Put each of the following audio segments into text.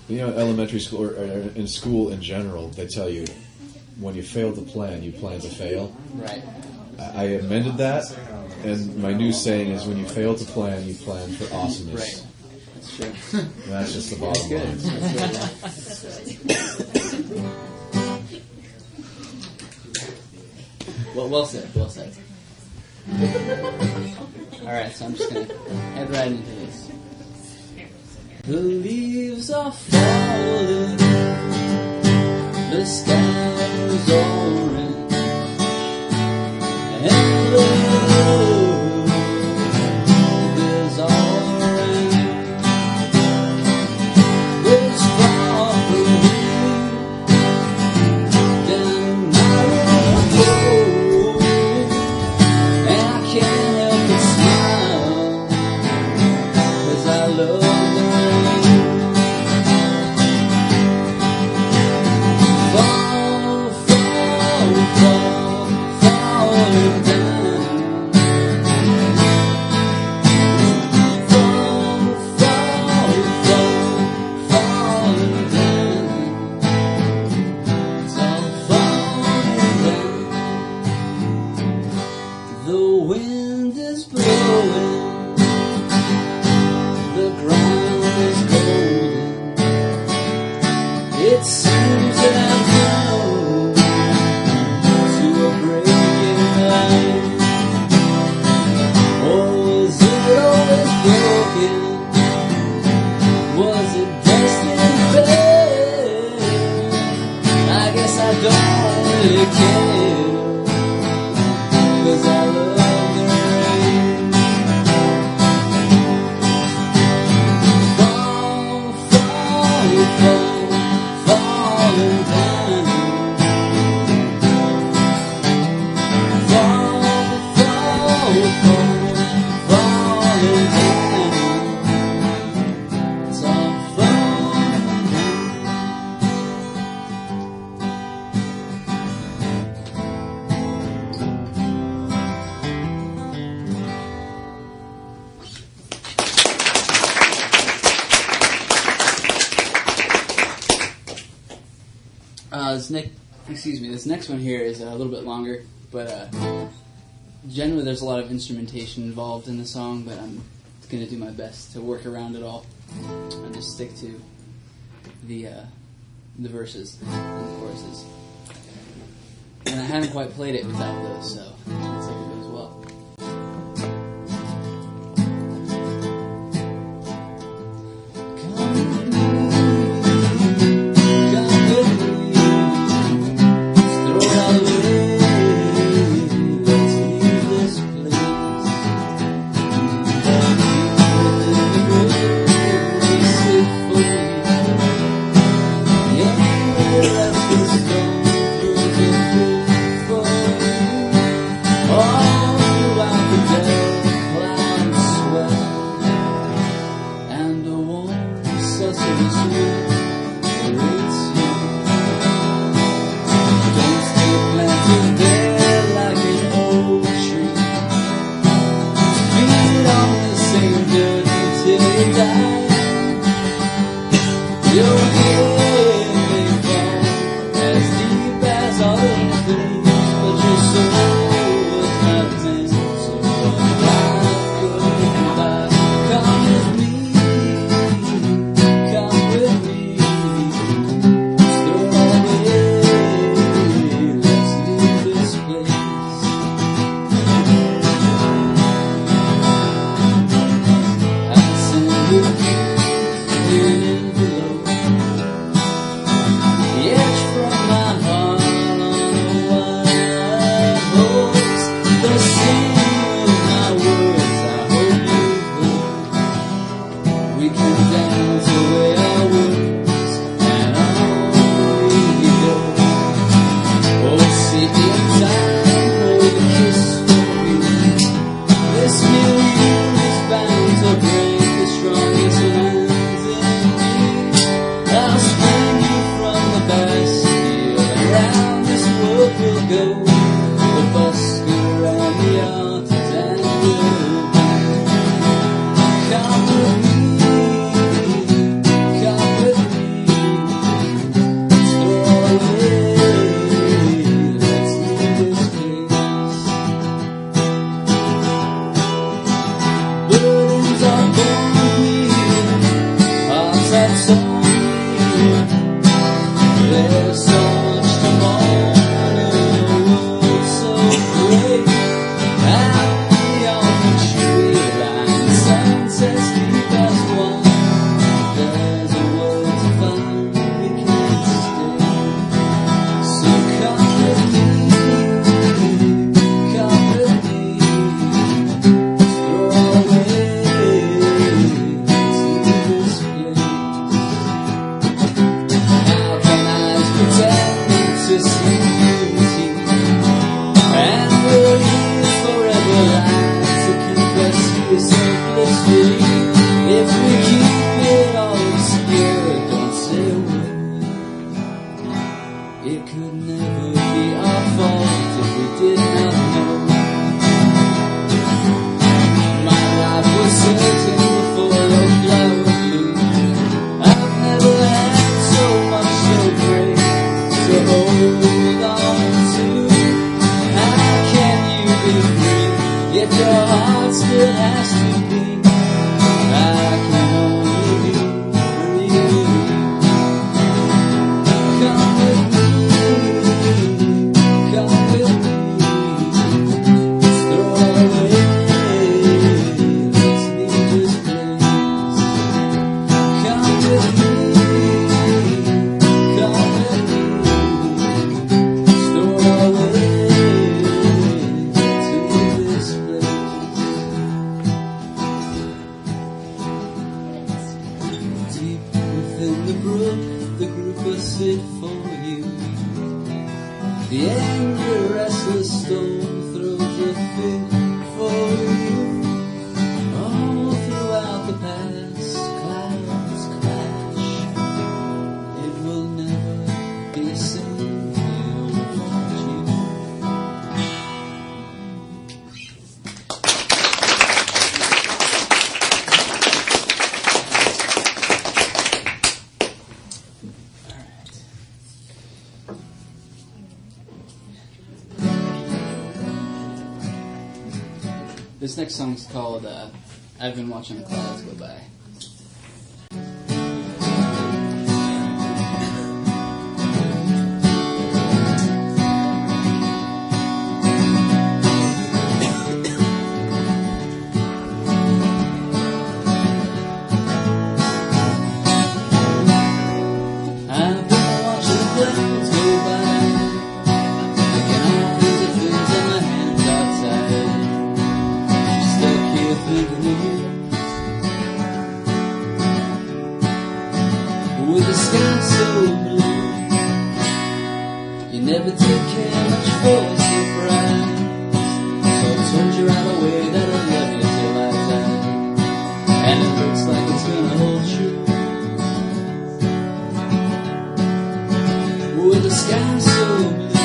You know, elementary school or in school in general, they tell you when you fail to plan, you plan to fail. Right. I amended that, and my new saying is when you fail to plan, you plan for awesomeness. Right. That's true. And that's just the bottom line. Well said. Well said. All right, so I'm just gonna head right into this. The leaves are falling, the sky is orange, and the road is orange. It's far from me, down my road, and I can't help but smile, 'cause I love the This next one here is a little bit longer, but generally there's a lot of instrumentation involved in the song, but I'm going to do my best to work around it all and just stick to the verses and the choruses. And I haven't quite played it without those, so let's hope it goes well. that's on me. There's so much tomorrow, so great. Out beyond the tree line, sunsets deep as one. There's a world to find, we can't stay. So come with me, come with me. Throw away to this place. How can eyes pretend to see beauty? And will years forever lie to keep us here so blissfully? If we keep it all obscure, don't say a word. It could never be our fault if we did not know. My life was certain before your flower bloomed. I've never had so much so great to hold on to. How can you be free if your heart still has to beat? I can only be free. Come with me, come with me. Throw away this needless place. Come with me, come with me. Throw away to this place. Deep within the brook, the group will sit for you. The angry, restless storm throws a fit for you. All throughout the past, clouds clash. It will never be the same without you. This next song's called I've Been Watching the Clouds Go By. I've been watching the clouds go by, looking all kinds of things on my hands outside. Stuck here thinking of you, with the sky so blue. You never take care much for a surprise, so I told you right away that I love you till I die. And it looks like it's gonna hold true. With the sky so blue,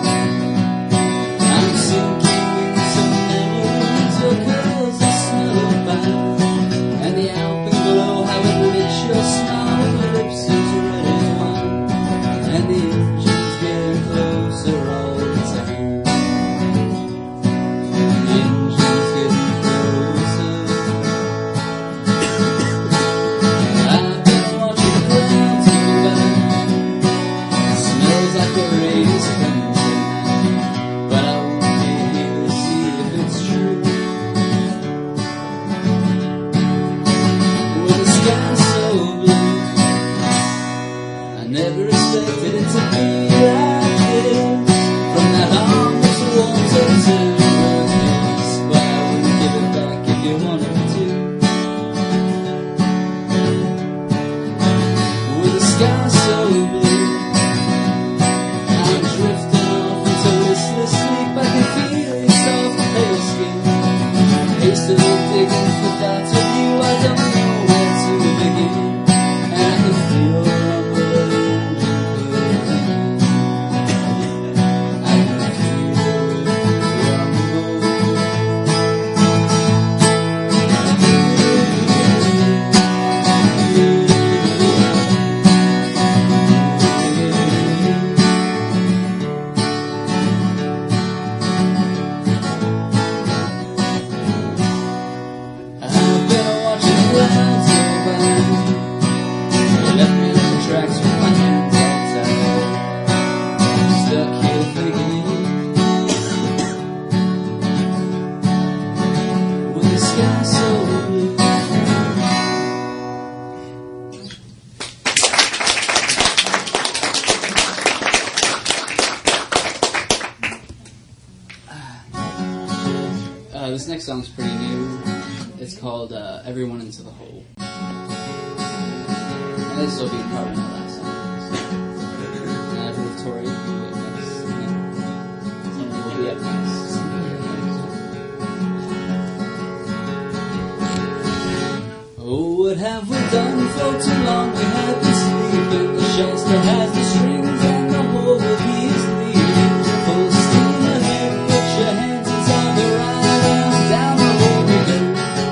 I'm sinking in some memories of girls that smell of fire, and the alpenglow, how it lit your smile, your lips as red as wine, and the engines getting closer all the time. The engines getting closer. I've been watching clouds go by. Smells like the rain is coming tonight, but I won't be here to see if it's true. With the sky so blue, I never expected it to be like this. From that harmless warm September kiss, but I wouldn't give it back if you wanted me to. With the sky so blue, I'm drifting off into listless sleep. I can feel your soft pale skin, hastily digging for thoughts of you. I don't know where to begin, and I can feel the rumble of the engine closing in. next song's pretty new. It's called Everyone Into the Hole. And this will be probably my last song. And I believe Tori will be up next. Someone will be up next. Oh, what have we done for too long? We have been sleeping. The shelter has the strings and the hole that he is leaving. Full steam ahead, put your hands inside the ride and down the hole we go.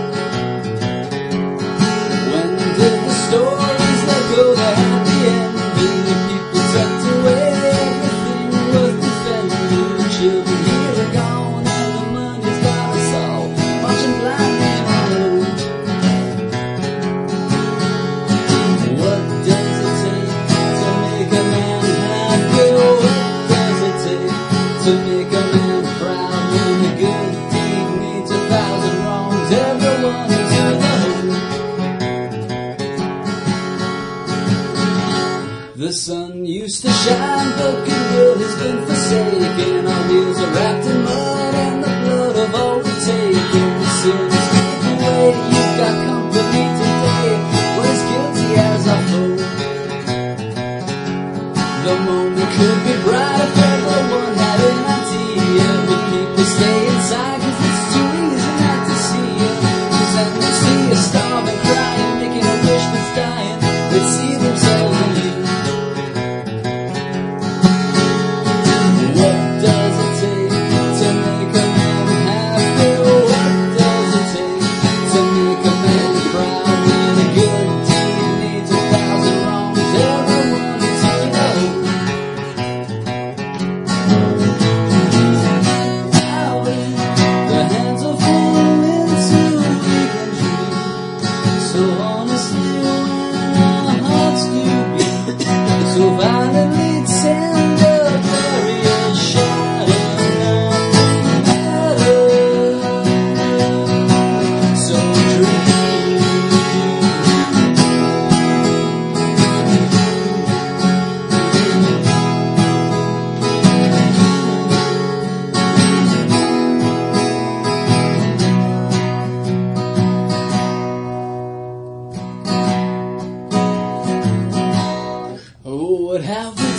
When did the stories let go the happy ending? The people tucked away, everything was defended. The children here are gone and the money's got us all marching blindly on the road. What does it take to make a man happy? What does it take to make a man proud? When a good deed needs 1,000 wrongs, everyone into the hole. The sun used to shine, but goodwill has been forsaken. Our wheels are wrapped in mud and the blood of all we've taken. The sins slip away, you've got company today. We're as guilty as our foe. The moment could be bright if everyone had an idea, but people stay inside 'cause it's too easy not to see it. 'Cause then they see a starving, crying, making a wish that's dying. They see themselves in you. What does it take to make a man happy? What does it take to make a man proud? When a good deed needs 1,000 wrongs, everyone is in the hole. The hands are falling into weekend dream. So honestly, when our hearts do beat, so violently tender, very shattered, nothing matters. So dream. Oh, what have we